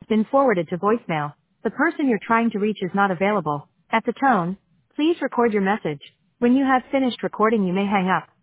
been forwarded to voicemail. The person you're trying to reach is not available. At the tone, please record your message. When you have finished recording, you may hang up.